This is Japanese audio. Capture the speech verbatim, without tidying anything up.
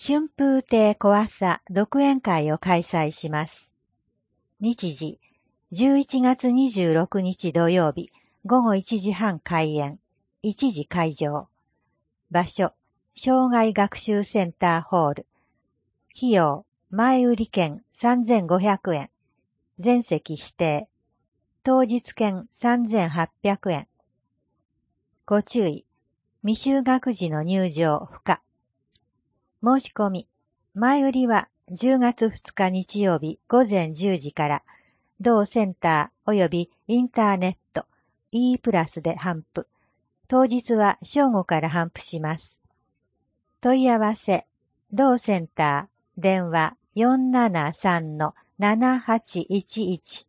春風亭小朝独演会を開催します。日時、じゅういちがつにじゅうろくにち土曜日、ごごいちじはん開演、いちじ会場。場所、障害学習センターホール。費用、前売り券さんぜんごひゃくえん。全席指定。当日券さんぜんはっぴゃくえん。ご注意。未就学児の入場不可。申し込み。前売りはじゅうがつふつか日曜日ごぜんじゅうじから同センター及びインターネット E プラスで頒布。当日は正午から頒布します。問い合わせ、同センター、電話 よんななさんのななはちいちいち